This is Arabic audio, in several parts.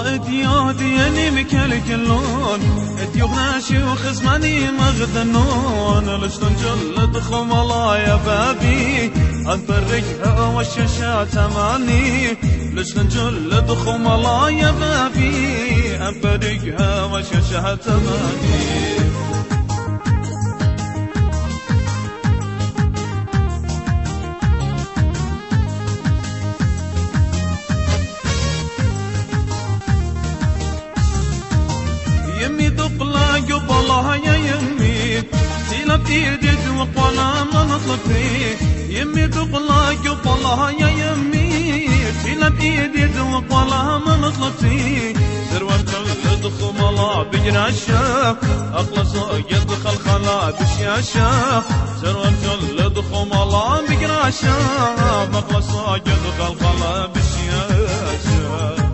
والله اديادي اني مكلكلون اديغناشي وخزماني مغدنون لشتن جلد خملا يا بابي انفرقها والشاشات اماني لشتن جلد خملا يا بابي انفرقها والشاشات اماني يمي دقلا قبلها يا يمي سيلا بإيدي وقولا ما نطلق فيه يمي دقلا قبلها يا يمي سيلا بإيدي وقولا ما نطلق فيه سروان جلد خملا بجراشة أخلص يدخل خلا بشاشة سروان جلد خملا بجراشة أخلص يدخل خلا بشاشة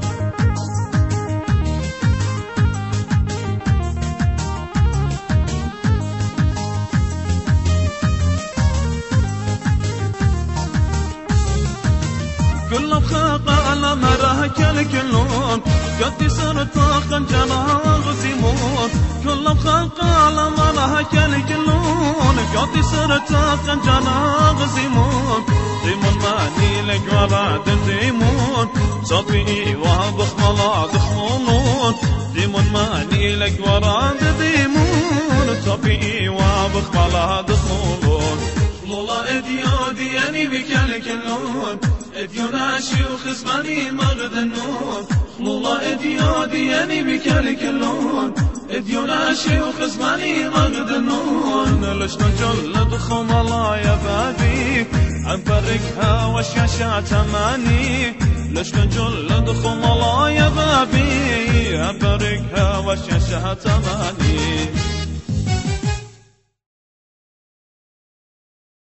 كل بخاقة على مراه كالكلون قد صرت خنجرها غزيمون كل بخاقة على مراه كالكلون قد صرت خنجرها غزيمون ديمون ماني لك وراد ديمون صبي وابخ ملا دخمون ديمون ماني لك وراد ديمون صبي وابخ ملا دخمون والله اديادي اني بكالكلون اديوناشي وخزماني مغدنون والله اديادي اني بكالكلون اديوناشي وخزماني مغدنون لشنا جلد خملا يا بابي انفرقها والشاشات اماني لشنا جلد خملا يا بابي انفرقها والشاشات اماني